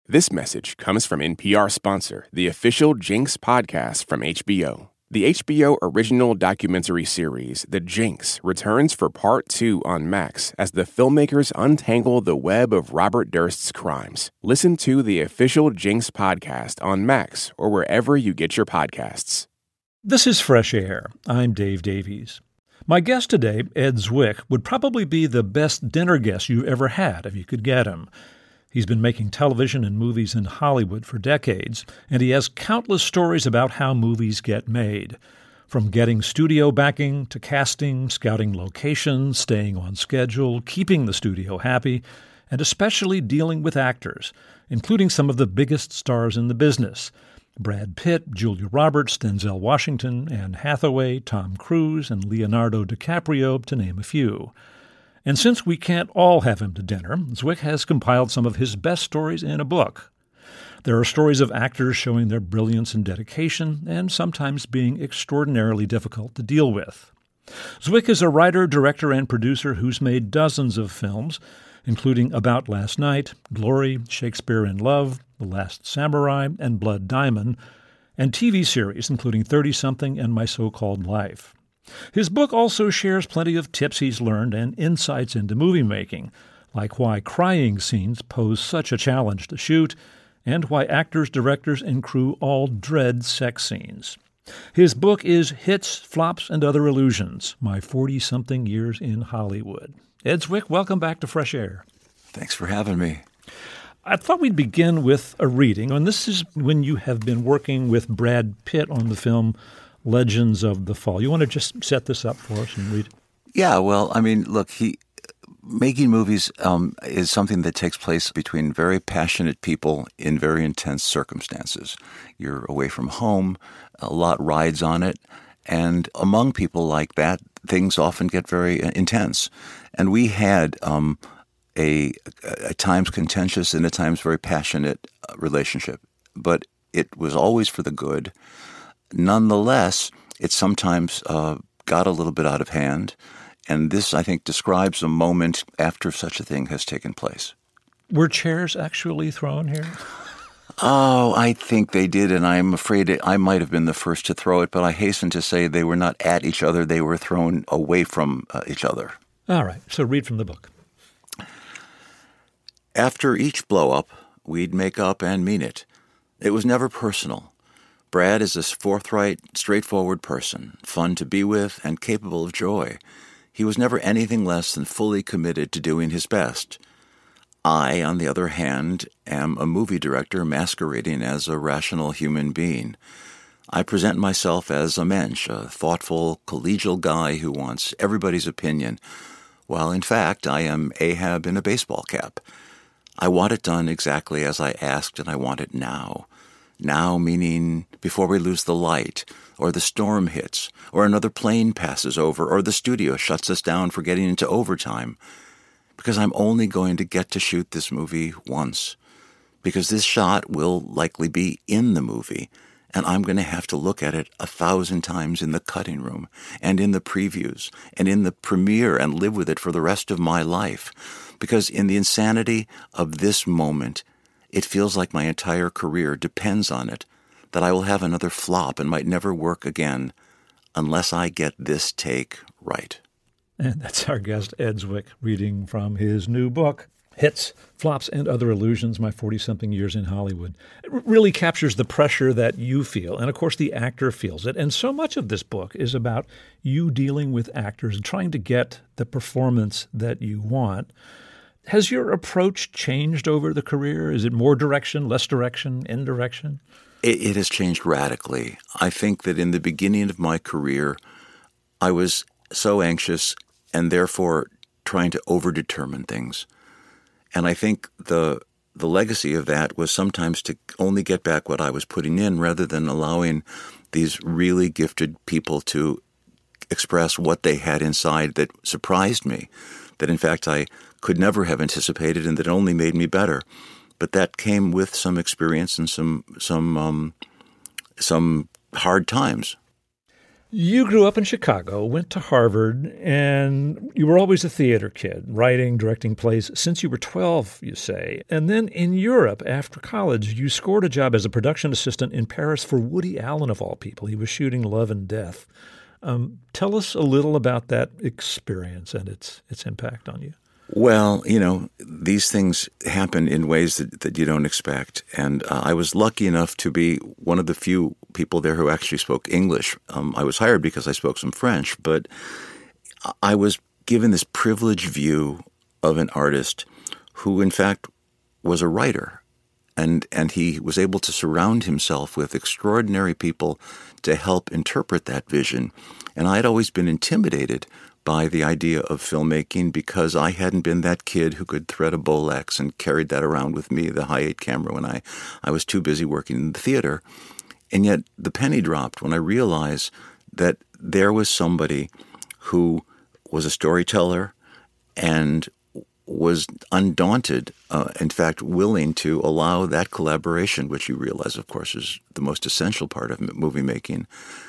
This message comes from NPR sponsor, the official Jinx podcast from HBO. The HBO original documentary series, The Jinx, returns for Part 2 on Max as the filmmakers untangle the web of Robert Durst's crimes. Listen to the official Jinx podcast on Max or wherever you get your podcasts. This is Fresh Air. I'm Dave Davies. My guest today, Ed Zwick, would probably be the best dinner guest you ever had if you could get him. He's been making television and movies in Hollywood for decades, and he has countless stories about how movies get made. From getting studio backing to casting, scouting locations, staying on schedule, keeping the studio happy, and especially dealing with actors, including some of the biggest stars in the business. Brad Pitt, Julia Roberts, Denzel Washington, Anne Hathaway, Tom Cruise, and Leonardo DiCaprio, to name a few. And since we can't all have him to dinner, Zwick has compiled some of his best stories in a book. There are stories of actors showing their brilliance and dedication, and sometimes being extraordinarily difficult to deal with. Zwick is a writer, director, and producer who's made dozens of films, including About Last Night, Glory, Shakespeare in Love, The Last Samurai, and Blood Diamond, and TV series including 30-something and My So-Called Life. His book also shares plenty of tips he's learned and insights into movie making, like why crying scenes pose such a challenge to shoot, and why actors, directors, and crew all dread sex scenes. His book is Hits, Flops, and Other Illusions, My 40-something Years in Hollywood. Ed Zwick, welcome back to Fresh Air. Thanks for having me. I thought we'd begin with a reading, and this is when you have been working with Brad Pitt on the film Legends of the Fall. You want to just set this up for us and read it? Yeah, well, I mean, look, making movies is something that takes place between very passionate people in very intense circumstances. You're away from home, a lot rides on it, and among people like that, things often get very intense. And we had at times contentious and at times very passionate relationship, but it was always for the good. Nonetheless, it sometimes got a little bit out of hand, and this, I think, describes a moment after such a thing has taken place. Were chairs actually thrown here? Oh, I think they did, and I'm afraid I might have been the first to throw it, but I hasten to say they were not at each other, they were thrown away from each other. All right, so read from the book. After each blow-up, we'd make up and mean it. It was never personal. Brad is a forthright, straightforward person, fun to be with and capable of joy. He was never anything less than fully committed to doing his best. I, on the other hand, am a movie director masquerading as a rational human being. I present myself as a mensch, a thoughtful, collegial guy who wants everybody's opinion, while in fact I am Ahab in a baseball cap. I want it done exactly as I asked, and I want it now. Now meaning before we lose the light, or the storm hits, or another plane passes over, or the studio shuts us down for getting into overtime. Because I'm only going to get to shoot this movie once. Because this shot will likely be in the movie, and I'm going to have to look at it 1,000 times in the cutting room, and in the previews, and in the premiere, and live with it for the rest of my life. Because in the insanity of this moment, it feels like my entire career depends on it, that I will have another flop and might never work again unless I get this take right. And that's our guest, Ed Zwick, reading from his new book, Hits, Flops, and Other Illusions, My 40-something Years in Hollywood. It really captures the pressure that you feel, and of course the actor feels it. And so much of this book is about you dealing with actors and trying to get the performance that you want. Has your approach changed over the career? Is it more direction, less direction, indirection? It has changed radically. I think that in the beginning of my career, I was so anxious and therefore trying to overdetermine things. And I think the legacy of that was sometimes to only get back what I was putting in rather than allowing these really gifted people to express what they had inside that surprised me, that in fact I could never have anticipated and that only made me better. But that came with some experience and some hard times. You grew up in Chicago, went to Harvard, and you were always a theater kid, writing, directing plays since you were 12, you say. And then in Europe, after college, you scored a job as a production assistant in Paris for Woody Allen, of all people. He was shooting Love and Death. Tell us a little about that experience and its impact on you. Well, these things happen in ways that you don't expect. And I was lucky enough to be one of the few people there who actually spoke English. I was hired because I spoke some French, but I was given this privileged view of an artist who, in fact, was a writer. And he was able to surround himself with extraordinary people to help interpret that vision. And I had always been intimidated by the idea of filmmaking because I hadn't been that kid who could thread a Bolex and carried that around with me, the Hi-8 camera, when I was too busy working in the theater. And yet the penny dropped when I realized that there was somebody who was a storyteller and was undaunted, in fact, willing to allow that collaboration, which you realize, of course, is the most essential part of movie making,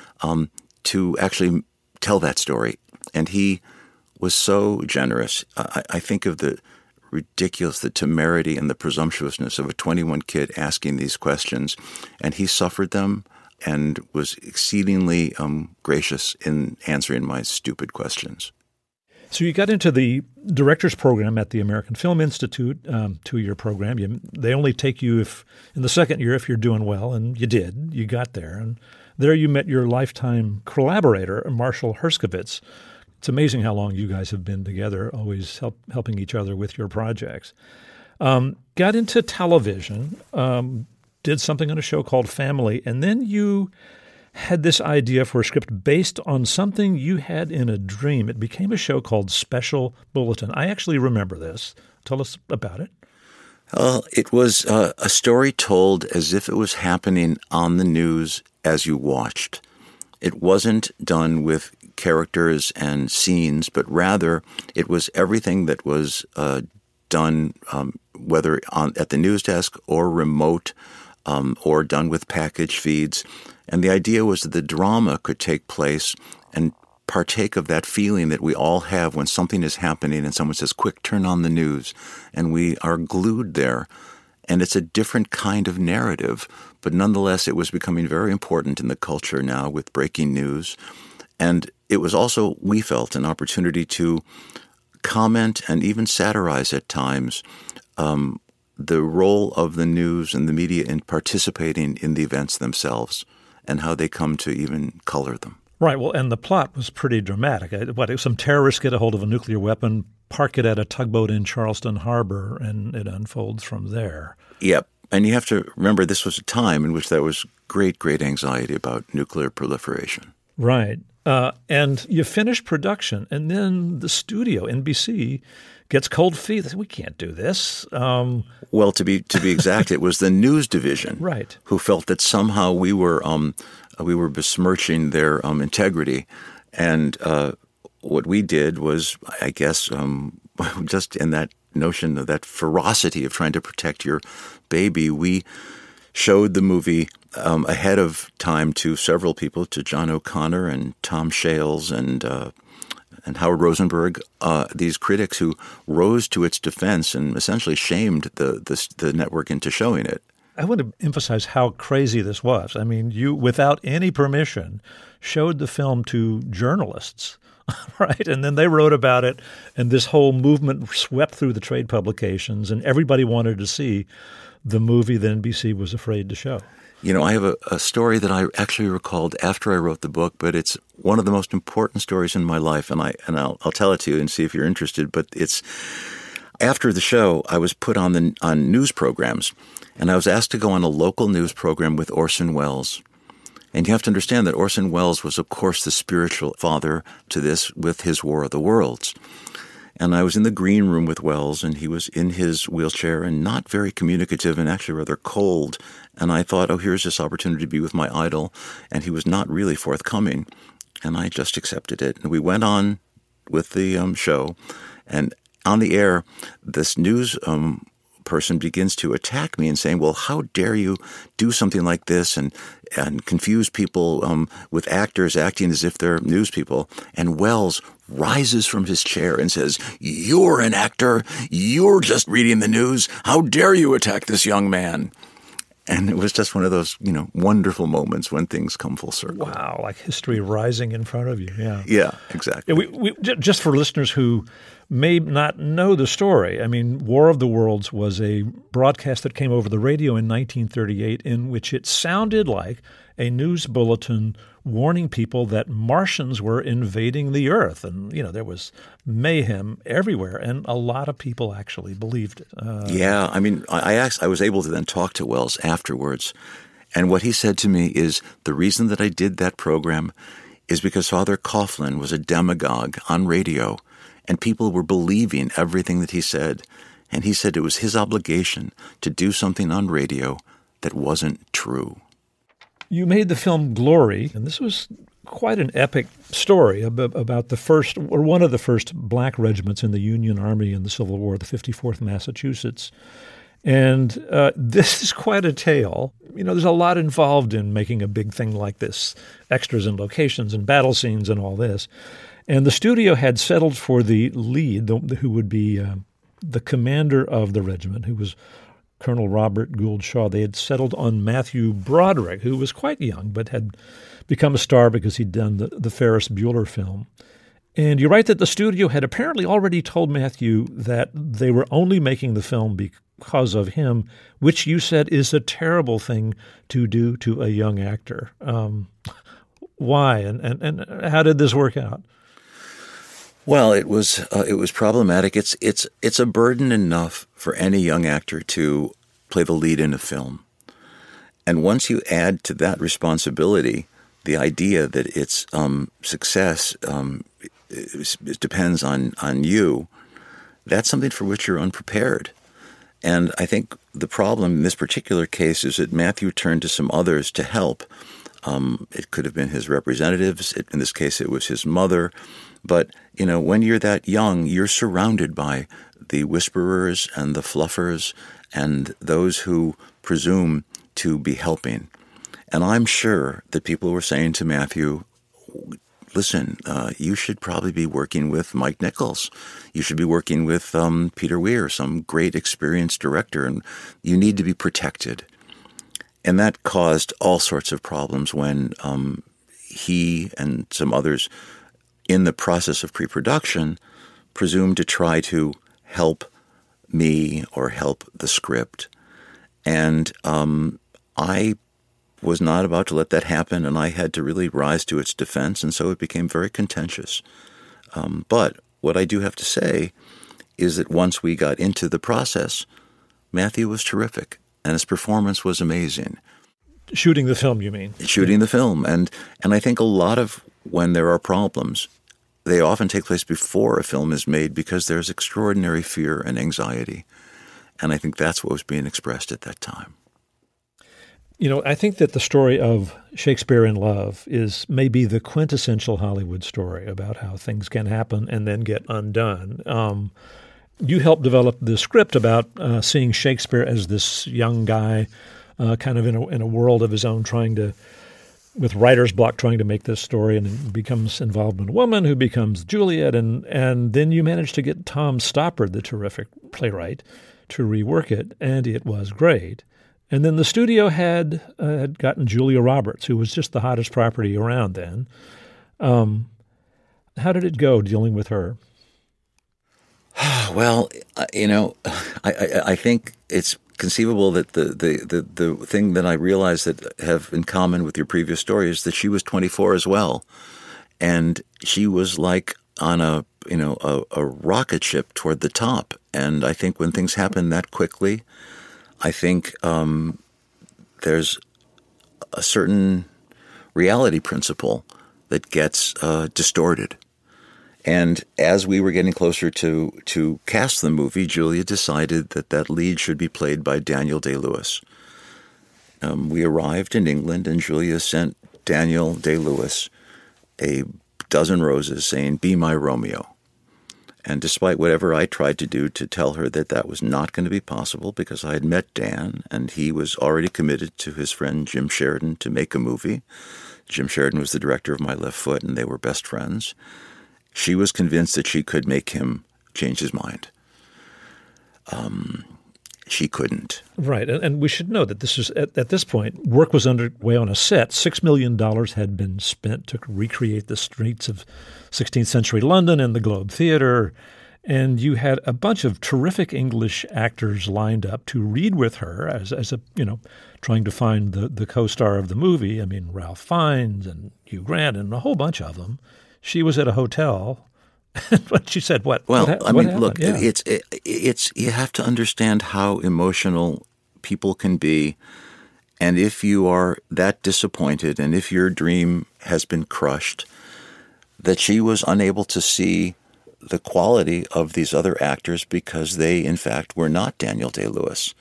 to actually tell that story. And he was so generous. I think of the temerity and the presumptuousness of a 21 kid asking these questions, and he suffered them and was exceedingly gracious in answering my stupid questions. So you got into the director's program at the American Film Institute, 2-year program. They only take you in the second year if you're doing well, and you did. You got there. And there you met your lifetime collaborator, Marshall Herskovitz. It's amazing how long you guys have been together, always helping each other with your projects. Got into television, did something on a show called Family, and then you had this idea for a script based on something you had in a dream. It became a show called Special Bulletin. I actually remember this. Tell us about it. It was a story told as if it was happening on the news as you watched. It wasn't done with characters and scenes, but rather it was everything that was done, whether at the news desk or remote, or done with package feeds. And the idea was that the drama could take place and partake of that feeling that we all have when something is happening and someone says, quick, turn on the news. And we are glued there. And it's a different kind of narrative. But nonetheless, it was becoming very important in the culture now with breaking news. And it was also, we felt, an opportunity to comment and even satirize at times the role of the news and the media in participating in the events themselves and how they come to even color them. Right. Well, and the plot was pretty dramatic. Some terrorists get a hold of a nuclear weapon, park it at a tugboat in Charleston Harbor, and it unfolds from there. Yep. And you have to remember this was a time in which there was great, great anxiety about nuclear proliferation. Right. And you finish production, and then the studio, NBC, gets cold feet. They say, we can't do this. Well, to be exact, it was the news division right. who felt that somehow we were besmirching their integrity. And what we did was, I guess, just in that notion of that ferocity of trying to protect your baby, we showed the movie ahead of time to several people, to John O'Connor and Tom Shales and Howard Rosenberg, these critics who rose to its defense and essentially shamed the network into showing it. I want to emphasize how crazy this was. I mean, you, without any permission, showed the film to journalists, right? And then they wrote about it, and this whole movement swept through the trade publications, and everybody wanted to see the movie that NBC was afraid to show. You know, I have a story that I actually recalled after I wrote the book, but it's one of the most important stories in my life, and I'll tell it to you and see if you're interested. But it's after the show, I was put on news programs, and I was asked to go on a local news program with Orson Welles. And you have to understand that Orson Welles was, of course, the spiritual father to this with his War of the Worlds. And I was in the green room with Welles, and he was in his wheelchair and not very communicative and actually rather cold. And I thought, oh, here's this opportunity to be with my idol. And he was not really forthcoming. And I just accepted it. And we went on with the show. And on the air, this news person begins to attack me and saying, well, how dare you do something like this and confuse people with actors acting as if they're news people. And Welles rises from his chair and says, you're an actor. You're just reading the news. How dare you attack this young man? And it was just one of those, wonderful moments when things come full circle. Wow, like history rising in front of you. Yeah. Yeah, exactly. We just for listeners who may not know the story, I mean, War of the Worlds was a broadcast that came over the radio in 1938 in which it sounded like a news bulletin warning people that Martians were invading the Earth. And, there was mayhem everywhere, and a lot of people actually believed it. Yeah, I mean, I was able to then talk to Welles afterwards, and what he said to me is the reason that I did that program is because Father Coughlin was a demagogue on radio, and people were believing everything that he said. And he said it was his obligation to do something on radio that wasn't true. You made the film Glory, and this was quite an epic story about the first, or one of the first black regiments in the Union Army in the Civil War, the 54th Massachusetts. And this is quite a tale. There's a lot involved in making a big thing like this, extras and locations and battle scenes and all this. And the studio had settled for the lead, who would be the commander of the regiment, who was Colonel Robert Gould Shaw. They had settled on Matthew Broderick, who was quite young but had become a star because he'd done the Ferris Bueller film. And you write that the studio had apparently already told Matthew that they were only making the film because of him, which you said is a terrible thing to do to a young actor. Why? And how did this work out? Well, it was problematic. It's a burden enough for any young actor to play the lead in a film. And once you add to that responsibility the idea that its success it depends on you, that's something for which you're unprepared. And I think the problem in this particular case is that Matthew turned to some others to help. It could have been his representatives. In this case, it was his mother. But, when you're that young, you're surrounded by the whisperers and the fluffers and those who presume to be helping. And I'm sure that people were saying to Matthew, listen, you should probably be working with Mike Nichols. You should be working with Peter Weir, some great experienced director, and you need to be protected. And that caused all sorts of problems when he and some others in the process of pre-production presumed to try to help me or help the script. And I was not about to let that happen, and I had to really rise to its defense, and so it became very contentious. But what I do have to say is that once we got into the process, Matthew was terrific, and his performance was amazing. Shooting the film, you mean? Shooting the film. And I think a lot of when there are problems, they often take place before a film is made because there's extraordinary fear and anxiety. And I think that's what was being expressed at that time. I think that the story of Shakespeare in Love is maybe the quintessential Hollywood story about how things can happen and then get undone. You helped develop the script about seeing Shakespeare as this young guy kind of in a world of his own with writer's block, trying to make this story, and becomes involved in a woman who becomes Juliet. And then you managed to get Tom Stoppard, the terrific playwright, to rework it, and it was great. And then the studio had gotten Julia Roberts, who was just the hottest property around then. How did it go dealing with her? Well, I think it's conceivable that the thing that I realized that have in common with your previous story is that she was 24 as well, and she was like on a rocket ship toward the top. And I think when things happen that quickly, I think there's a certain reality principle that gets distorted. And as we were getting closer to cast the movie, Julia decided that lead should be played by Daniel Day-Lewis. We arrived in England, and Julia sent Daniel Day-Lewis a dozen roses saying, "Be my Romeo." And despite whatever I tried to do to tell her that that was not going to be possible, because I had met Dan and he was already committed to his friend Jim Sheridan to make a movie. Jim Sheridan was the director of My Left Foot, and they were best friends. She was convinced that she could make him change his mind. She couldn't. Right. And we should know that this is at this point, work was underway on a set. $6 million had been spent to recreate the streets of 16th century London and the Globe Theatre. And you had a bunch of terrific English actors lined up to read with her as a, trying to find the co-star of the movie. I mean, Ralph Fiennes and Hugh Grant and a whole bunch of them. She was at a hotel. But she said, "What?" Well, what look, yeah. it's you have to understand how emotional people can be, and if you are that disappointed, and if your dream has been crushed, that she was unable to see the quality of these other actors because they, in fact, were not Daniel Day-Lewis.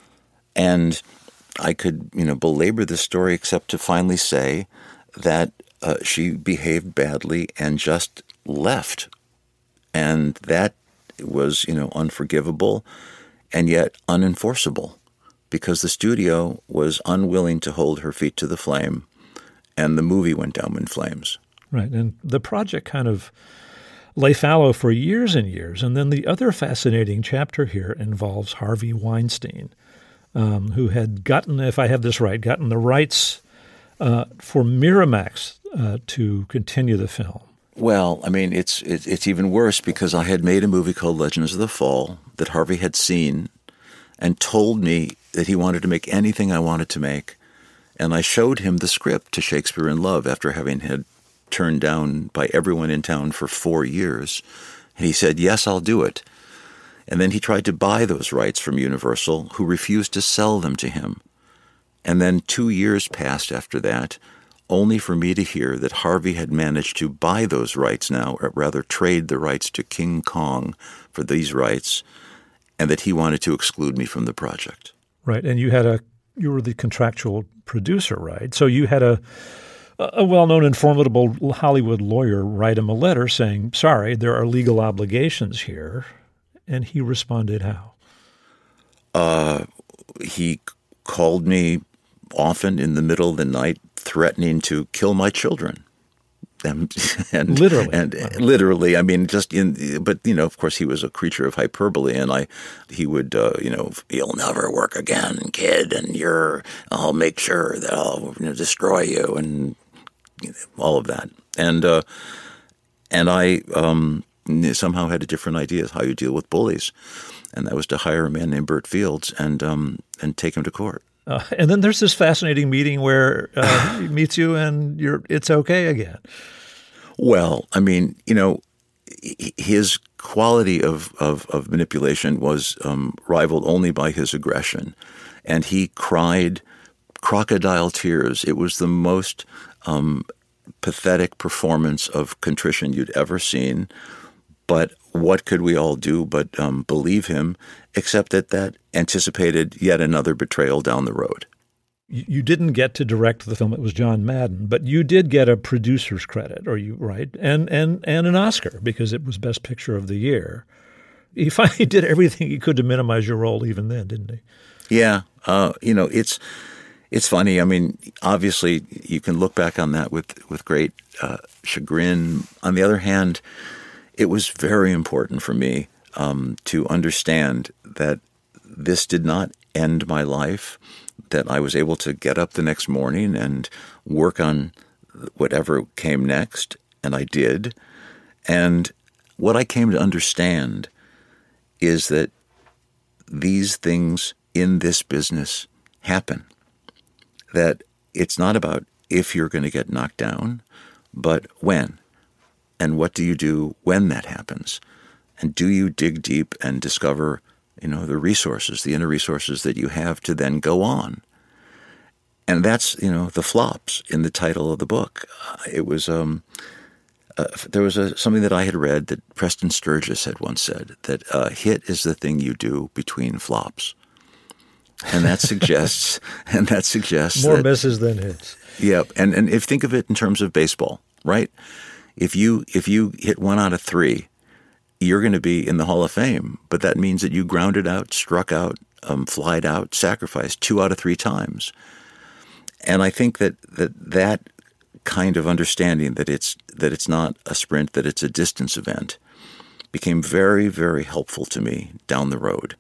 And I could, belabor this story except to finally say that she behaved badly and just left. And that was, unforgivable and yet unenforceable because the studio was unwilling to hold her feet to the flame, and the movie went down in flames. Right. And the project kind of lay fallow for years and years. And then the other fascinating chapter here involves Harvey Weinstein, who had gotten, if I have this right, gotten the rights for Miramax to continue the film. Well, I mean, it's even worse because I had made a movie called Legends of the Fall that Harvey had seen and told me that he wanted to make anything I wanted to make. And I showed him the script to Shakespeare in Love after having had turned down by everyone in town for 4 years. And he said, yes, I'll do it. And then he tried to buy those rights from Universal, who refused to sell them to him. And then 2 years passed after that, only for me to hear that Harvey had managed to buy those rights now, or rather trade the rights to King Kong for these rights, and that he wanted to exclude me from the project. Right, and you were the contractual producer, right? So you had a well-known and formidable Hollywood lawyer write him a letter saying, sorry, there are legal obligations here. And he responded how? He called me often in the middle of the night, threatening to kill my children. And literally, I mean, but of course he was a creature of hyperbole, and he would, you'll never work again, kid, and I'll make sure that I'll destroy you, and all of that. And I somehow had a different idea of how you deal with bullies, and that was to hire a man named Burt Fields and take him to court. And then there's this fascinating meeting where he meets you and it's okay again. Well, I mean, his quality of manipulation was rivaled only by his aggression. And he cried crocodile tears. It was the most pathetic performance of contrition you'd ever seen. But what could we all do but believe him, except that anticipated yet another betrayal down the road. You didn't get to direct the film. It was John Madden, but you did get a producer's credit, right? And an Oscar because it was Best Picture of the Year. He finally did everything he could to minimize your role even then, didn't he? Yeah. It's funny. I mean, obviously you can look back on that with great chagrin. On the other hand, it was very important for me to understand that this did not end my life, that I was able to get up the next morning and work on whatever came next, and I did. And what I came to understand is that these things in this business happen, that it's not about if you're going to get knocked down, but when. And what do you do when that happens? And do you dig deep and discover, the resources, the inner resources that you have to then go on? And that's, the flops in the title of the book. It was, there was something that I had read that Preston Sturges had once said, that hit is the thing you do between flops. And that suggests, more misses than hits. Yeah. And if think of it in terms of baseball, right? If you hit 1 out of 3, you're going to be in the Hall of Fame, but that means that you grounded out, struck out, flied out, sacrificed 2 out of 3 times. And I think that kind of understanding that it's not a sprint, that it's a distance event, became very, very helpful to me down the road.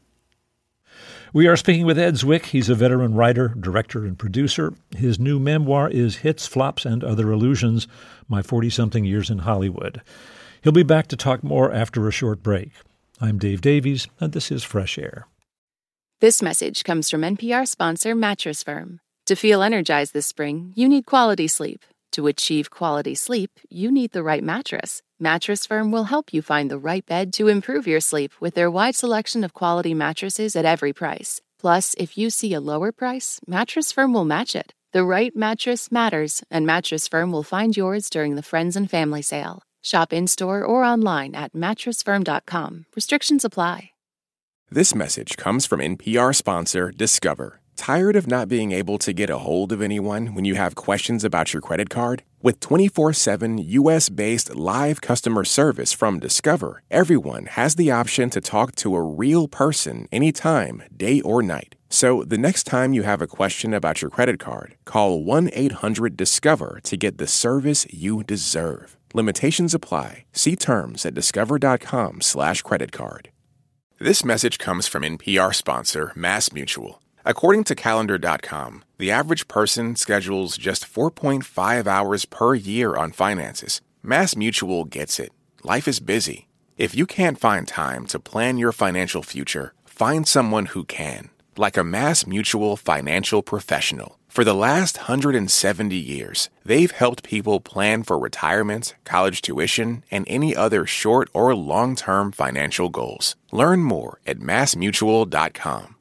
We are speaking with Ed Zwick. He's a veteran writer, director, and producer. His new memoir is Hits, Flops, and Other Illusions, My 40-Something Years in Hollywood. He'll be back to talk more after a short break. I'm Dave Davies, and this is Fresh Air. This message comes from NPR sponsor Mattress Firm. To feel energized this spring, you need quality sleep. To achieve quality sleep, you need the right mattress. Mattress Firm will help you find the right bed to improve your sleep with their wide selection of quality mattresses at every price. Plus, if you see a lower price, Mattress Firm will match it. The right mattress matters, and Mattress Firm will find yours during the Friends and Family Sale. Shop in-store or online at mattressfirm.com. Restrictions apply. This message comes from NPR sponsor Discover. Tired of not being able to get a hold of anyone when you have questions about your credit card? With 24/7 U.S.-based live customer service from Discover, everyone has the option to talk to a real person anytime, day or night. So the next time you have a question about your credit card, call 1-800-DISCOVER to get the service you deserve. Limitations apply. See terms at discover.com/creditcard. This message comes from NPR sponsor MassMutual. According to Calendar.com, the average person schedules just 4.5 hours per year on finances. MassMutual gets it. Life is busy. If you can't find time to plan your financial future, find someone who can, like a MassMutual financial professional. For the last 170 years, they've helped people plan for retirement, college tuition, and any other short or long-term financial goals. Learn more at MassMutual.com.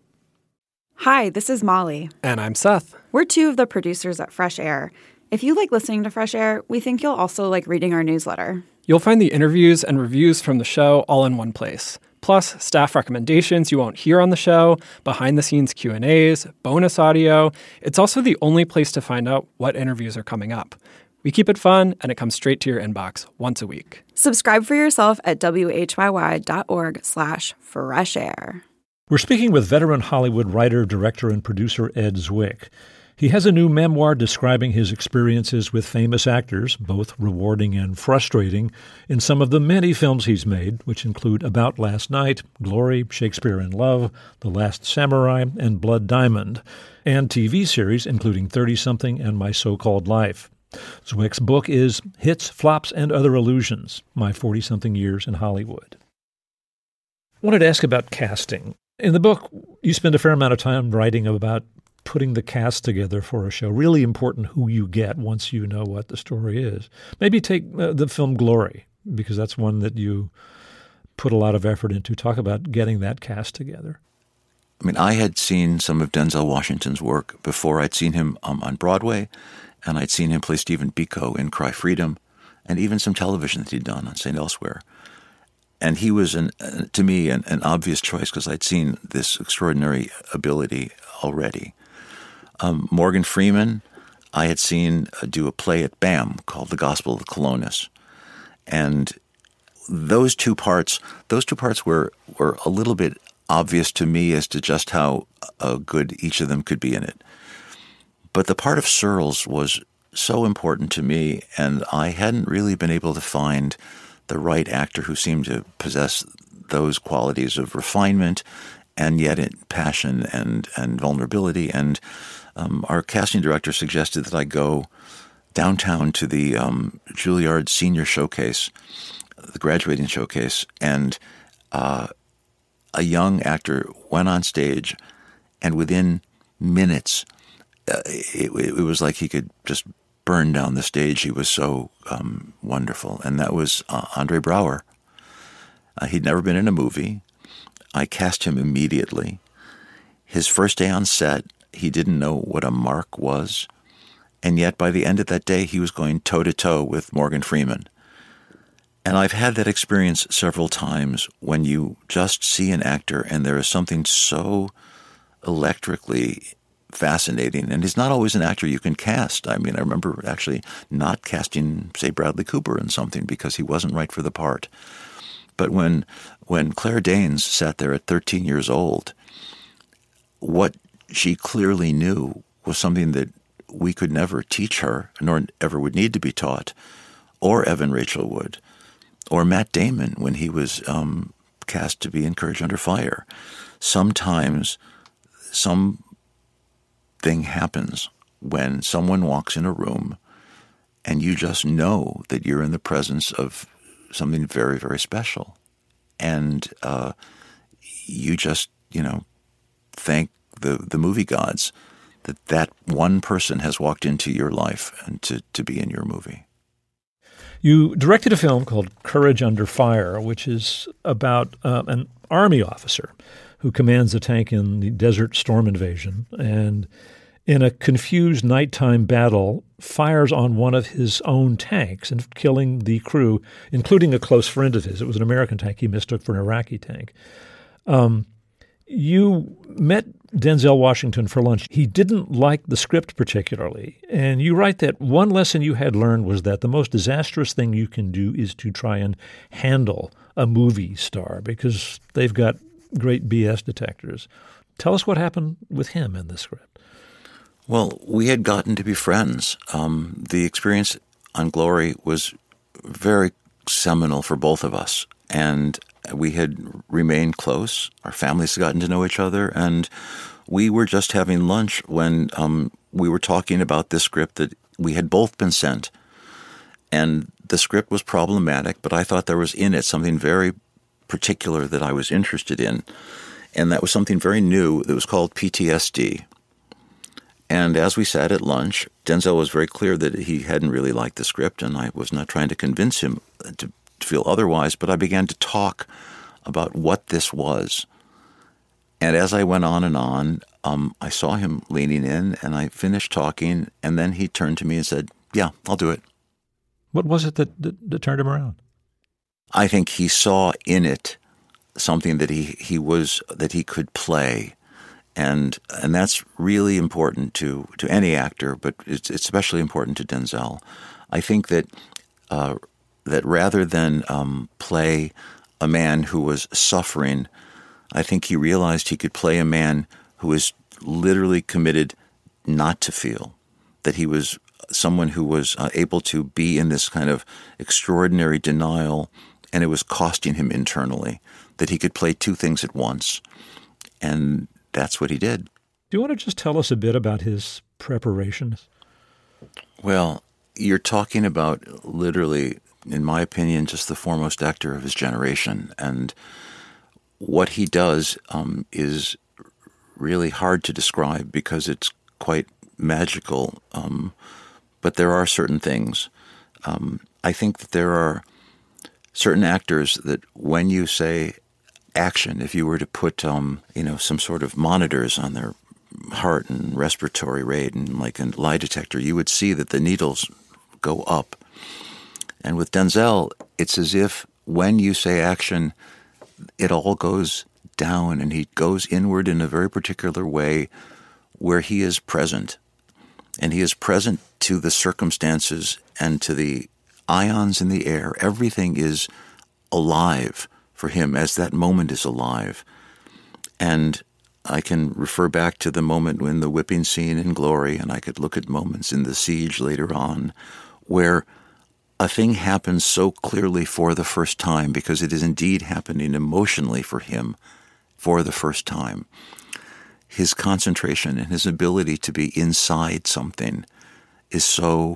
Hi, this is Molly. And I'm Seth. We're 2 of the producers at Fresh Air. If you like listening to Fresh Air, we think you'll also like reading our newsletter. You'll find the interviews and reviews from the show all in one place. Plus, staff recommendations you won't hear on the show, behind-the-scenes Q&As, bonus audio. It's also the only place to find out what interviews are coming up. We keep it fun, and it comes straight to your inbox once a week. Subscribe for yourself at whyy.org/freshair. We're speaking with veteran Hollywood writer, director, and producer Ed Zwick. He has a new memoir describing his experiences with famous actors, both rewarding and frustrating, in some of the many films he's made, which include About Last Night, Glory, Shakespeare in Love, The Last Samurai, and Blood Diamond, and TV series including 30-something and My So-Called Life. Zwick's book is Hits, Flops, and Other Illusions, My 40-Something Years in Hollywood. I wanted to ask about casting. In the book, you spend a fair amount of time writing about putting the cast together for a show. Really important who you get once you know what the story is. Maybe take the film Glory, because that's one that you put a lot of effort into. Talk about getting that cast together. I mean, I had seen some of Denzel Washington's work before. I'd seen him on Broadway, and I'd seen him play Stephen Biko in Cry Freedom, and even some television that he'd done on St. Elsewhere. And he was, to me, an obvious choice because I'd seen this extraordinary ability already. Morgan Freeman, I had seen do a play at BAM called The Gospel of the Colonus. And those two parts were a little bit obvious to me as to just how good each of them could be in it. But the part of Searles was so important to me, and I hadn't really been able to find the right actor who seemed to possess those qualities of refinement and yet passion and vulnerability. And our casting director suggested that I go downtown to the Juilliard Senior Showcase, the graduating showcase, and a young actor went on stage, and within minutes, it was like he could just burn down the stage. He was so wonderful, and that was Andre Braugher. He'd never been in a movie. I cast him immediately. His first day on set, he didn't know what a mark was, and yet by the end of that day, he was going toe-to-toe with Morgan Freeman. And I've had that experience several times when you just see an actor and there is something so electrically fascinating. And he's not always an actor you can cast. I mean, I remember actually not casting, say, Bradley Cooper in something because he wasn't right for the part. But when Claire Danes sat there at 13 years old, what she clearly knew was something that we could never teach her, nor ever would need to be taught, or Evan Rachel Wood, or Matt Damon when he was cast to be in Courage Under Fire. Sometimes something happens when someone walks in a room and you just know that you're in the presence of something very, very special. And you just, thank the movie gods that one person has walked into your life and to be in your movie. You directed a film called Courage Under Fire, which is about an Army officer who commands a tank in the Desert Storm invasion, and in a confused nighttime battle, fires on one of his own tanks and killing the crew, including a close friend of his. It was an American tank he mistook for an Iraqi tank. You met Denzel Washington for lunch. He didn't like the script particularly, and you write that one lesson you had learned was that the most disastrous thing you can do is to try and handle a movie star because they've got great BS detectors. Tell us what happened with him in the script. Well, we had gotten to be friends. The experience on Glory was very seminal for both of us, and we had remained close. Our families had gotten to know each other, and we were just having lunch when we were talking about this script that we had both been sent. And the script was problematic, but I thought there was in it something very particular that I was interested in, and that was something very new that was called PTSD. And as we sat at lunch, Denzel was very clear that he hadn't really liked the script, and I was not trying to convince him to feel otherwise, but I began to talk about what this was. And as I went on and on, I saw him leaning in, and I finished talking, and then he turned to me and said, "Yeah, I'll do it." What was it that turned him around? I think he saw in it something that he could play. And that's really important to any actor, but it's especially important to Denzel. I think that rather than play a man who was suffering, I think he realized he could play a man who was literally committed not to feel, that he was someone who was able to be in this kind of extraordinary denial, and it was costing him internally, that he could play two things at once. And that's what he did. Do you want to just tell us a bit about his preparations? Well, you're talking about literally, in my opinion, just the foremost actor of his generation. And what he does is really hard to describe because it's quite magical. But there are certain things. I think that there are certain actors that when you say action, if you were to put, some sort of monitors on their heart and respiratory rate and like a lie detector, you would see that the needles go up. And with Denzel, it's as if when you say action, it all goes down and he goes inward in a very particular way where he is present. And he is present to the circumstances and to the ions in the air. Everything is alive for him as that moment is alive. And I can refer back to the moment when the whipping scene in Glory, and I could look at moments in The Siege later on, where a thing happens so clearly for the first time because it is indeed happening emotionally for him for the first time. His concentration and his ability to be inside something is so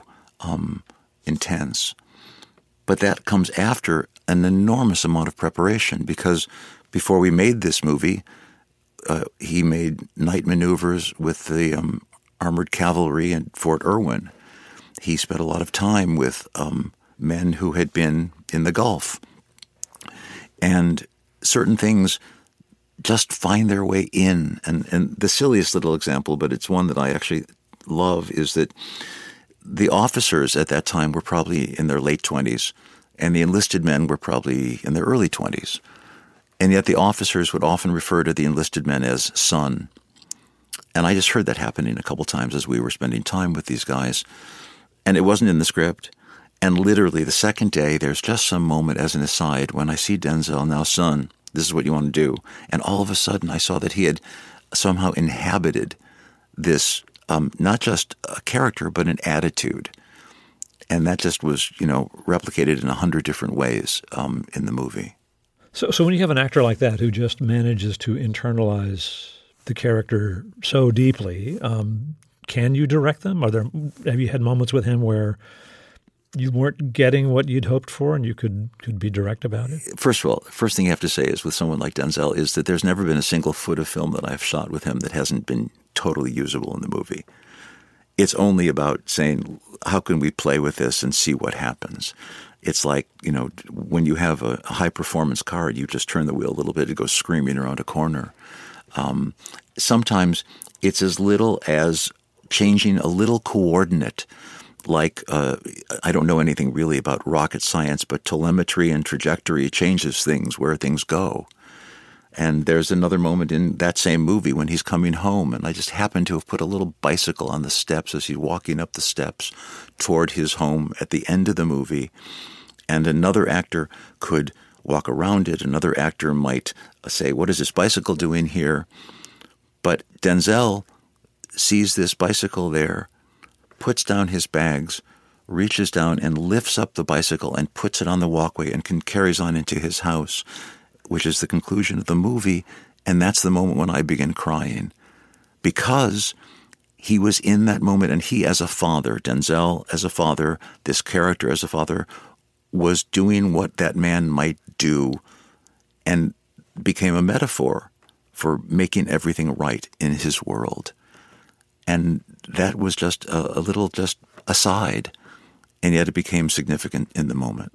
intense. But that comes after an enormous amount of preparation because before we made this movie, he made night maneuvers with the armored cavalry in Fort Irwin. He spent a lot of time with men who had been in the Gulf. And certain things just find their way in. And the silliest little example, but it's one that I actually love, is that the officers at that time were probably in their late 20s, and the enlisted men were probably in their early 20s. And yet the officers would often refer to the enlisted men as son. And I just heard that happening a couple times as we were spending time with these guys. And it wasn't in the script. And literally the second day, there's just some moment as an aside when I see Denzel, now son, this is what you want to do. And all of a sudden I saw that he had somehow inhabited this, not just a character, but an attitude. And that just was, replicated in 100 different ways in the movie. So when you have an actor like that who just manages to internalize the character so deeply, can you direct them? Have you had moments with him where you weren't getting what you'd hoped for and you could be direct about it? First of all, first thing you have to say is with someone like Denzel is that there's never been a single foot of film that I've shot with him that hasn't been totally usable in the movie. It's only about saying, how can we play with this and see what happens? It's like, when you have a high-performance car, you just turn the wheel a little bit, it goes screaming around a corner. Sometimes it's as little as changing a little coordinate, like I don't know anything really about rocket science, but telemetry and trajectory changes things where things go. And there's another moment in that same movie when he's coming home, and I just happened to have put a little bicycle on the steps as he's walking up the steps toward his home at the end of the movie. And another actor could walk around it. Another actor might say, what is this bicycle doing here? But Denzel sees this bicycle there, puts down his bags, reaches down and lifts up the bicycle and puts it on the walkway and carries on into his house, which is the conclusion of the movie. And that's the moment when I begin crying, because he was in that moment, and he as a father, Denzel as a father, this character as a father, was doing what that man might do and became a metaphor for making everything right in his world. And that was just a little just aside, and yet it became significant in the moment.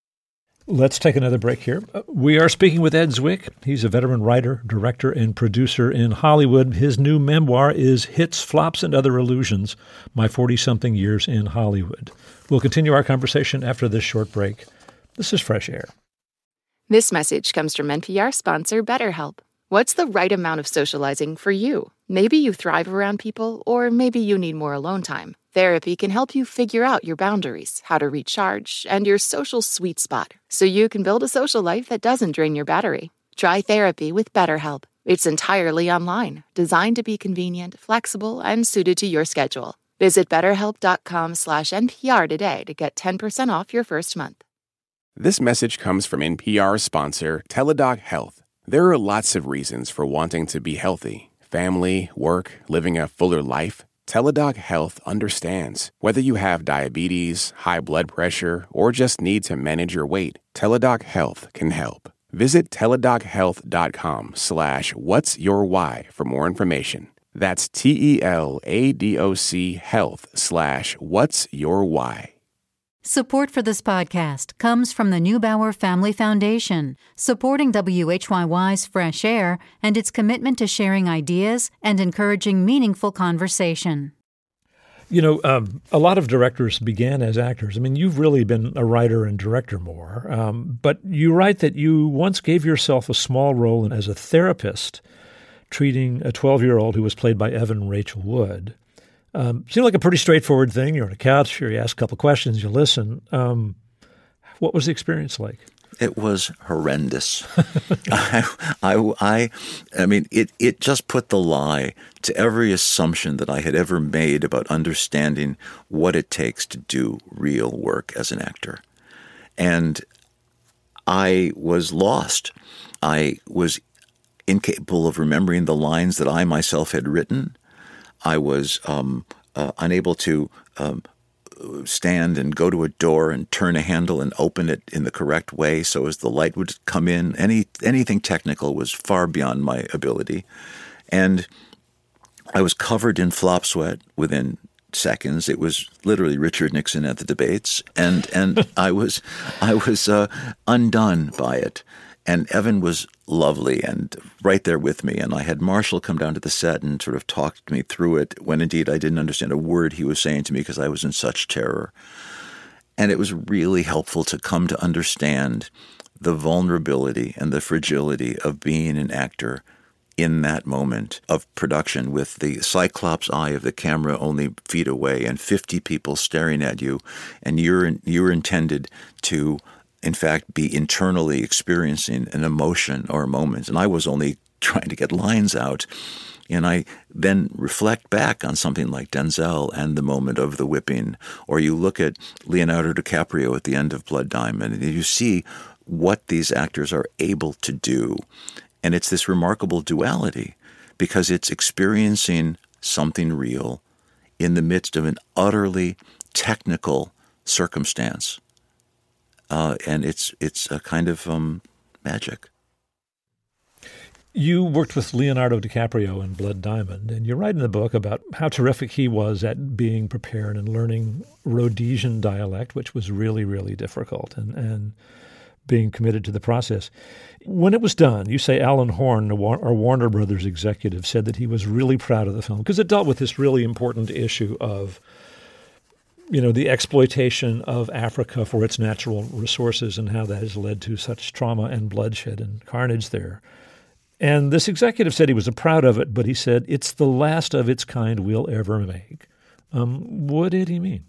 Let's take another break here. We are speaking with Ed Zwick. He's a veteran writer, director, and producer in Hollywood. His new memoir is Hits, Flops, and Other Illusions, My 40-Something Years in Hollywood. We'll continue our conversation after this short break. This is Fresh Air. This message comes from NPR sponsor BetterHelp. What's the right amount of socializing for you? Maybe you thrive around people, or maybe you need more alone time. Therapy can help you figure out your boundaries, how to recharge, and your social sweet spot, so you can build a social life that doesn't drain your battery. Try therapy with BetterHelp. It's entirely online, designed to be convenient, flexible, and suited to your schedule. Visit BetterHelp.com/NPR today to get 10% off your first month. This message comes from NPR sponsor Teladoc Health. There are lots of reasons for wanting to be healthy. Family, work, living a fuller life. Teladoc Health understands. Whether you have diabetes, high blood pressure, or just need to manage your weight, Teladoc Health can help. Visit teladochealth.com/whatsyourwhy for more information. That's TELADOC health/whatsyourwhy. Support for this podcast comes from the Neubauer Family Foundation, supporting WHYY's Fresh Air and its commitment to sharing ideas and encouraging meaningful conversation. A lot of directors began as actors. I mean, you've really been a writer and director more, but you write that you once gave yourself a small role as a therapist treating a 12-year-old who was played by Evan Rachel Wood. Seemed like a pretty straightforward thing. You're on a couch, you ask a couple questions, you listen. What was the experience like? It was horrendous. I mean, it just put the lie to every assumption that I had ever made about understanding what it takes to do real work as an actor. And I was lost. I was incapable of remembering the lines that I myself had written. I was unable to stand and go to a door and turn a handle and open it in the correct way so as the light would come in. Anything technical was far beyond my ability. And I was covered in flop sweat within seconds. It was literally Richard Nixon at the debates. And I was undone by it. And Evan was lovely and right there with me. And I had Marshall come down to the set and sort of talk me through it when indeed I didn't understand a word he was saying to me because I was in such terror. And it was really helpful to come to understand the vulnerability and the fragility of being an actor in that moment of production with the cyclops eye of the camera only feet away and 50 people staring at you, and you're intended to, in fact, be internally experiencing an emotion or a moment. And I was only trying to get lines out. And I then reflect back on something like Denzel and the moment of the whipping, or you look at Leonardo DiCaprio at the end of Blood Diamond, and you see what these actors are able to do. And it's this remarkable duality, because it's experiencing something real in the midst of an utterly technical circumstance. And it's a kind of magic. You worked with Leonardo DiCaprio in Blood Diamond, and you write in the book about how terrific he was at being prepared and learning Rhodesian dialect, which was really, really difficult, and being committed to the process. When it was done, you say Alan Horn, a Warner Brothers executive, said that he was really proud of the film because it dealt with this really important issue of, the exploitation of Africa for its natural resources and how that has led to such trauma and bloodshed and carnage there. And this executive said he was proud of it, but he said it's the last of its kind we'll ever make. What did he mean?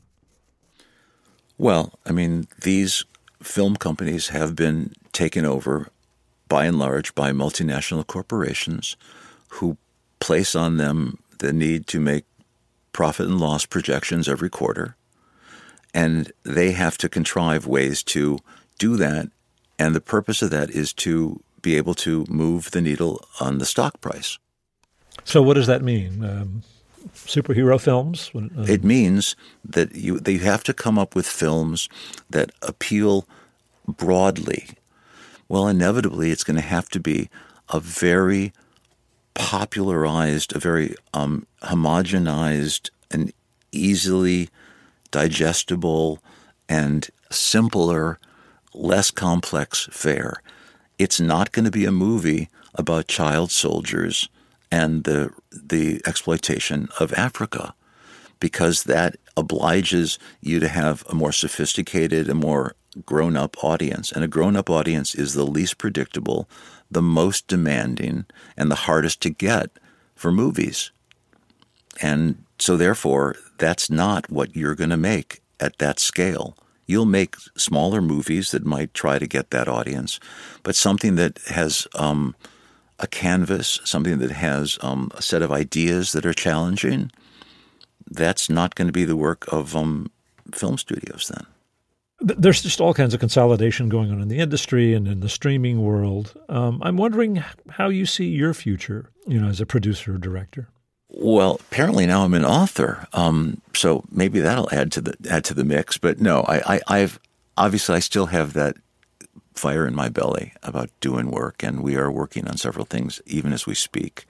Well, these film companies have been taken over, by and large, by multinational corporations who place on them the need to make profit and loss projections every quarter. And they have to contrive ways to do that. And the purpose of that is to be able to move the needle on the stock price. So what does that mean? Superhero films? It means that they have to come up with films that appeal broadly. Well, inevitably, it's going to have to be a very popularized, a very homogenized and easily digestible and simpler, less complex fare. It's not going to be a movie about child soldiers and the exploitation of Africa, because that obliges you to have a more sophisticated, a more grown-up audience. And a grown-up audience is the least predictable, the most demanding, and the hardest to get for movies. And so therefore, that's not what you're going to make at that scale. You'll make smaller movies that might try to get that audience, but something that has a canvas, something that has a set of ideas that are challenging, that's not going to be the work of film studios then. There's just all kinds of consolidation going on in the industry and in the streaming world. I'm wondering how you see your future, as a producer or director. Well, apparently now I'm an author, so maybe that'll add to the mix. But no, I've obviously I still have that fire in my belly about doing work, and we are working on several things even as we speak.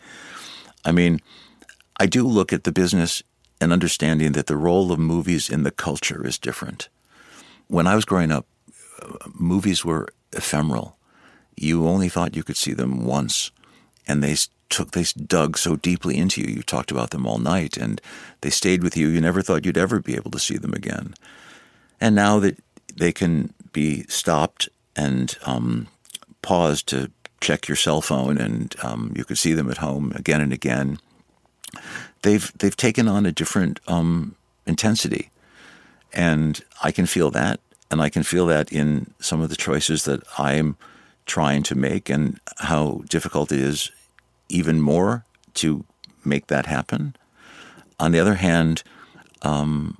I do look at the business and understanding that the role of movies in the culture is different. When I was growing up, movies were ephemeral. You only thought you could see them once, and they dug so deeply into you. You talked about them all night, and they stayed with you. You never thought you'd ever be able to see them again. And now that they can be stopped and paused to check your cell phone, and you could see them at home again and again, they've taken on a different intensity. And I can feel that, and I can feel that in some of the choices that I'm trying to make and how difficult it is even more to make that happen. On the other hand, I'm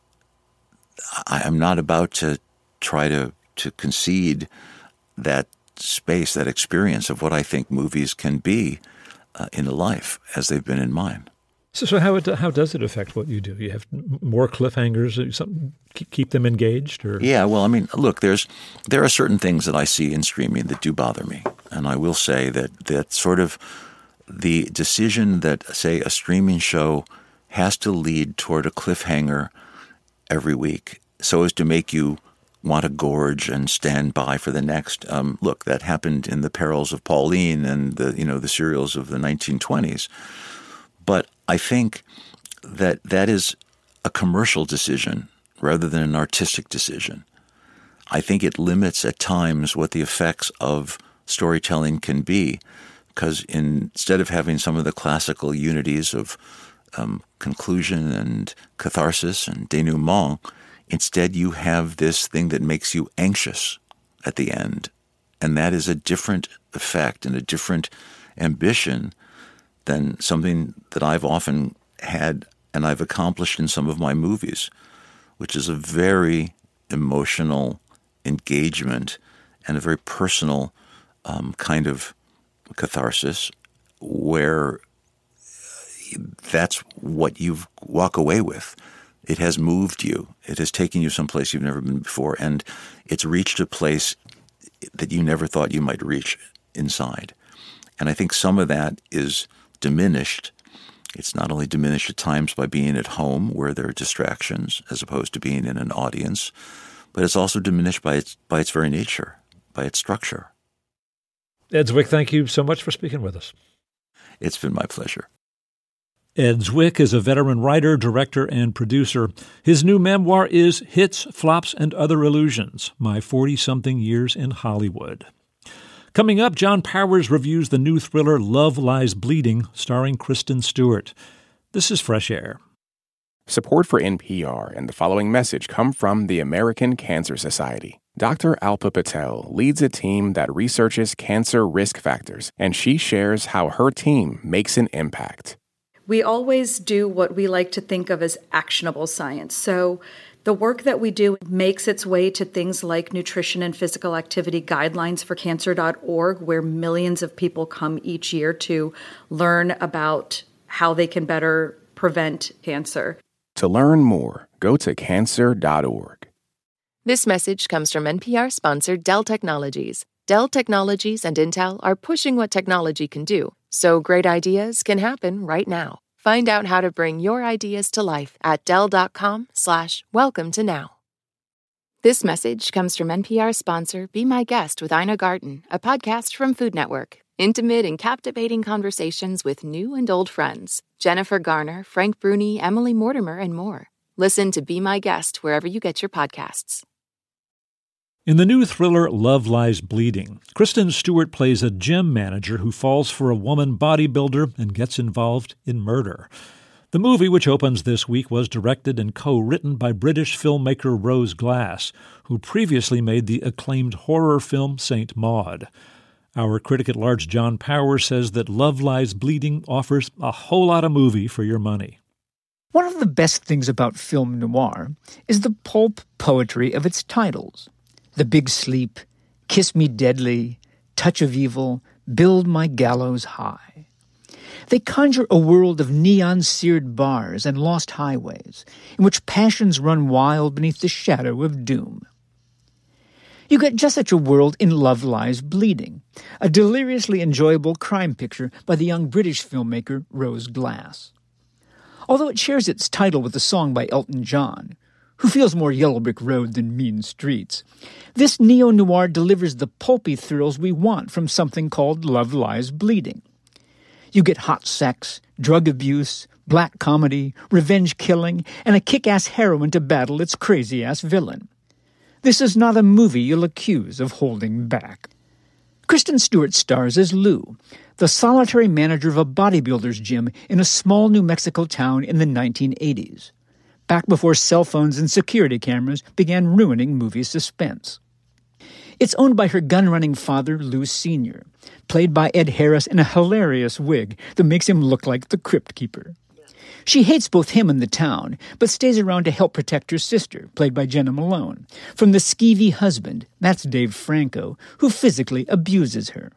not about to try to concede that space, that experience of what I think movies can be in a life as they've been in mine. So how does it affect what you do? You have more cliffhangers, keep them engaged? Or? Yeah, well, look, there are certain things that I see in streaming that do bother me. And I will say that sort of the decision that, say, a streaming show has to lead toward a cliffhanger every week so as to make you want to gorge and stand by for the next. Look, that happened in The Perils of Pauline and the serials of the 1920s. But I think that is a commercial decision rather than an artistic decision. I think it limits at times what the effects of storytelling can be because instead of having some of the classical unities of conclusion and catharsis and denouement, instead you have this thing that makes you anxious at the end. And that is a different effect and a different ambition than something that I've often had and I've accomplished in some of my movies, which is a very emotional engagement and a very personal kind of catharsis where that's what you walk away with. It has moved you. It has taken you someplace you've never been before, and it's reached a place that you never thought you might reach inside. And I think some of that is diminished. It's not only diminished at times by being at home where there are distractions as opposed to being in an audience, but it's also diminished by its very nature, by its structure. Ed Zwick, thank you so much for speaking with us. It's been my pleasure. Ed Zwick is a veteran writer, director, and producer. His new memoir is Hits, Flops, and Other Illusions, My 40-Something Years in Hollywood. Coming up, John Powers reviews the new thriller Love Lies Bleeding, starring Kristen Stewart. This is Fresh Air. Support for NPR and the following message come from the American Cancer Society. Dr. Alpa Patel leads a team that researches cancer risk factors, and she shares how her team makes an impact. We always do what we like to think of as actionable science. So the work that we do makes its way to things like nutrition and physical activity guidelines for cancer.org, where millions of people come each year to learn about how they can better prevent cancer. To learn more, go to cancer.org. This message comes from NPR-sponsored Dell Technologies. Dell Technologies and Intel are pushing what technology can do, so great ideas can happen right now. Find out how to bring your ideas to life at Dell.com/welcome to now. This message comes from NPR sponsor Be My Guest with Ina Garten, a podcast from Food Network. Intimate and captivating conversations with new and old friends. Jennifer Garner, Frank Bruni, Emily Mortimer, and more. Listen to Be My Guest wherever you get your podcasts. In the new thriller Love Lies Bleeding, Kristen Stewart plays a gym manager who falls for a woman bodybuilder and gets involved in murder. The movie, which opens this week, was directed and co-written by British filmmaker Rose Glass, who previously made the acclaimed horror film Saint Maud. Our critic-at-large John Powers says that Love Lies Bleeding offers a whole lot of movie for your money. One of the best things about film noir is the pulp poetry of its titles. The Big Sleep, Kiss Me Deadly, Touch of Evil, Build My Gallows High. They conjure a world of neon-seared bars and lost highways, in which passions run wild beneath the shadow of doom. You get just such a world in Love Lies Bleeding, a deliriously enjoyable crime picture by the young British filmmaker Rose Glass. Although it shares its title with a song by Elton John, who feels more Yellow Brick Road than Mean Streets, this neo-noir delivers the pulpy thrills we want from something called Love Lies Bleeding. You get hot sex, drug abuse, black comedy, revenge killing, and a kick-ass heroine to battle its crazy-ass villain. This is not a movie you'll accuse of holding back. Kristen Stewart stars as Lou, the solitary manager of a bodybuilder's gym in a small New Mexico town in the 1980s. Back before cell phones and security cameras began ruining movie suspense. It's owned by her gun-running father, Lou Sr., played by Ed Harris in a hilarious wig that makes him look like the Crypt Keeper. She hates both him and the town, but stays around to help protect her sister, played by Jenna Malone, from the skeevy husband, that's Dave Franco, who physically abuses her.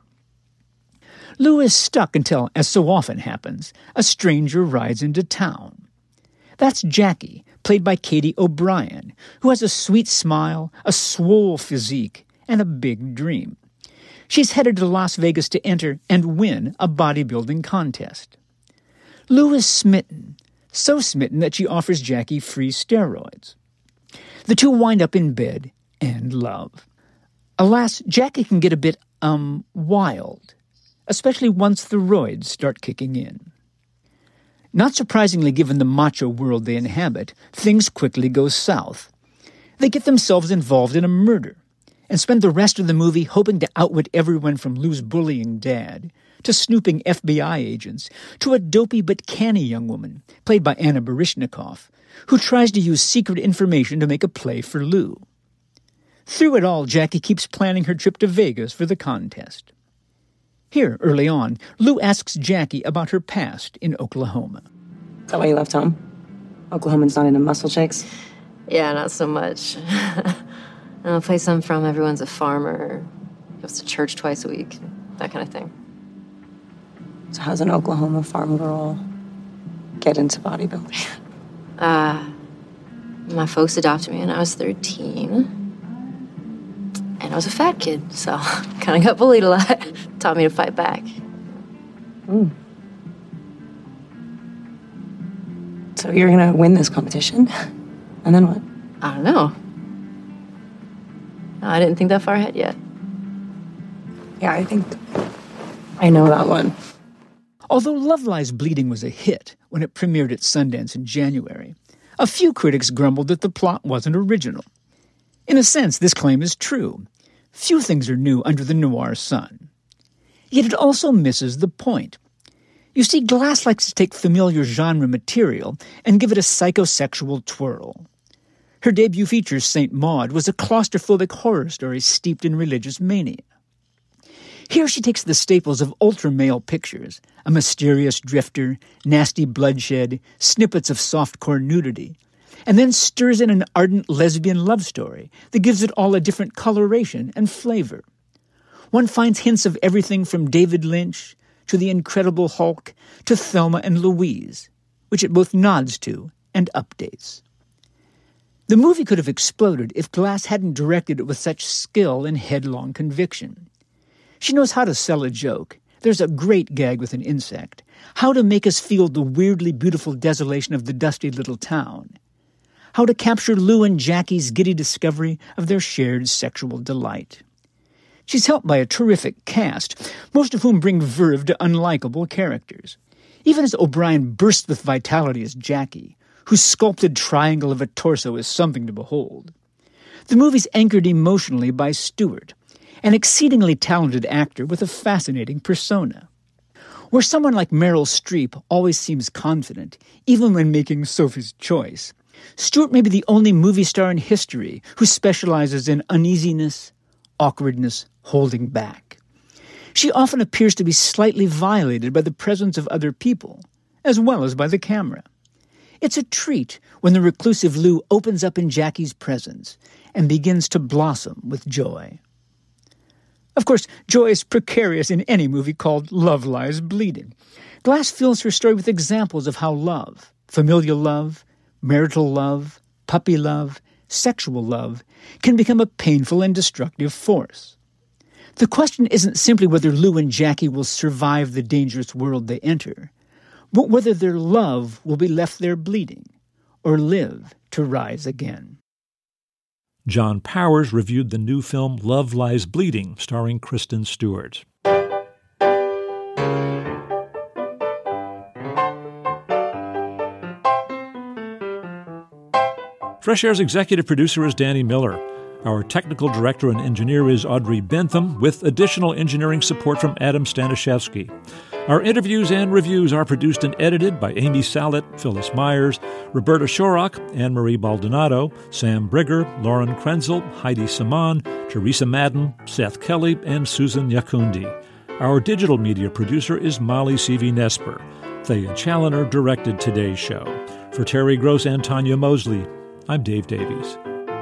Lou is stuck until, as so often happens, a stranger rides into town. That's Jackie, played by Katie O'Brien, who has a sweet smile, a swole physique, and a big dream. She's headed to Las Vegas to enter and win a bodybuilding contest. Lou is smitten, so smitten that she offers Jackie free steroids. The two wind up in bed and love. Alas, Jackie can get a bit, wild, especially once the roids start kicking in. Not surprisingly, given the macho world they inhabit, things quickly go south. They get themselves involved in a murder and spend the rest of the movie hoping to outwit everyone from Lou's bullying dad to snooping FBI agents, to a dopey but canny young woman, played by Anna Baryshnikov, who tries to use secret information to make a play for Lou. Through it all, Jackie keeps planning her trip to Vegas for the contest. Here, early on, Lou asks Jackie about her past in Oklahoma. Is that why you left home? Oklahoman's not into muscle chicks? Yeah, not so much. The place I'm from, everyone's a farmer, goes to church twice a week, that kind of thing. So how's an Oklahoma farm girl get into bodybuilding? My folks adopted me when I was 13. And I was a fat kid, so kind of got bullied a lot. Taught me to fight back. So you're gonna win this competition? And then what? I don't know. I didn't think that far ahead yet. Yeah, I think I know that one. Although Love Lies Bleeding was a hit when it premiered at Sundance in January, a few critics grumbled that the plot wasn't original. In a sense, this claim is true. Few things are new under the noir sun. Yet it also misses the point. You see, Glass likes to take familiar genre material and give it a psychosexual twirl. Her debut feature, St. Maud, was a claustrophobic horror story steeped in religious mania. Here she takes the staples of ultra-male pictures, a mysterious drifter, nasty bloodshed, snippets of softcore nudity, and then stirs in an ardent lesbian love story that gives it all a different coloration and flavor. One finds hints of everything from David Lynch to The Incredible Hulk to Thelma and Louise, which it both nods to and updates. The movie could have exploded if Glass hadn't directed it with such skill and headlong conviction. She knows how to sell a joke. There's a great gag with an insect. How to make us feel the weirdly beautiful desolation of the dusty little town. How to capture Lou and Jackie's giddy discovery of their shared sexual delight. She's helped by a terrific cast, most of whom bring verve to unlikable characters. Even as O'Brien bursts with vitality as Jackie, whose sculpted triangle of a torso is something to behold. The movie's anchored emotionally by Stewart, an exceedingly talented actor with a fascinating persona. Where someone like Meryl Streep always seems confident, even when making Sophie's Choice, Stewart may be the only movie star in history who specializes in uneasiness, awkwardness, holding back. She often appears to be slightly violated by the presence of other people, as well as by the camera. It's a treat when the reclusive Lou opens up in Jackie's presence and begins to blossom with joy. Of course, joy is precarious in any movie called Love Lies Bleeding. Glass fills her story with examples of how love, familial love, marital love, puppy love, sexual love, can become a painful and destructive force. The question isn't simply whether Lou and Jackie will survive the dangerous world they enter, but whether their love will be left there bleeding or live to rise again. John Powers reviewed the new film Love Lies Bleeding, starring Kristen Stewart. Fresh Air's executive producer is Danny Miller. Our technical director and engineer is Audrey Bentham, with additional engineering support from Adam Stanishevsky. Our interviews and reviews are produced and edited by Amy Salet, Phyllis Myers, Roberta Shorrock, Anne-Marie Baldonado, Sam Brigger, Lauren Krenzel, Heidi Saman, Teresa Madden, Seth Kelly, and Susan Yakundi. Our digital media producer is Molly C.V. Thea Challoner directed today's show. For Terry Gross and Tanya Mosley, I'm Dave Davies.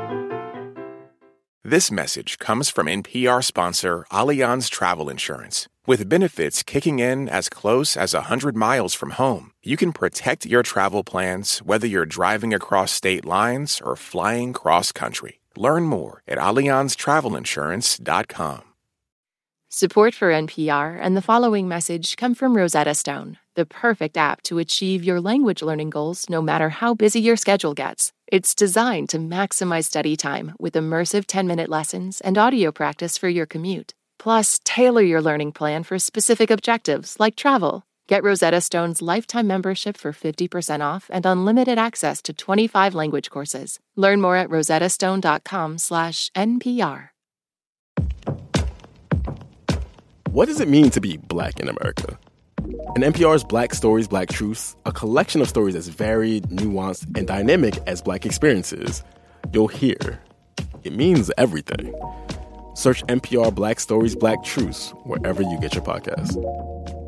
This message comes from NPR sponsor Allianz Travel Insurance. With benefits kicking in as close as 100 miles from home, you can protect your travel plans whether you're driving across state lines or flying cross-country. Learn more at AllianzTravelInsurance.com. Support for NPR and the following message come from Rosetta Stone, the perfect app to achieve your language learning goals no matter how busy your schedule gets. It's designed to maximize study time with immersive 10-minute lessons and audio practice for your commute. Plus, tailor your learning plan for specific objectives like travel. Get Rosetta Stone's lifetime membership for 50% off and unlimited access to 25 language courses. Learn more at rosettastone.com/NPR. What does it mean to be Black in America? In NPR's Black Stories, Black Truths, a collection of stories as varied, nuanced, and dynamic as Black experiences, you'll hear it means everything. Search NPR Black Stories, Black Truths wherever you get your podcasts.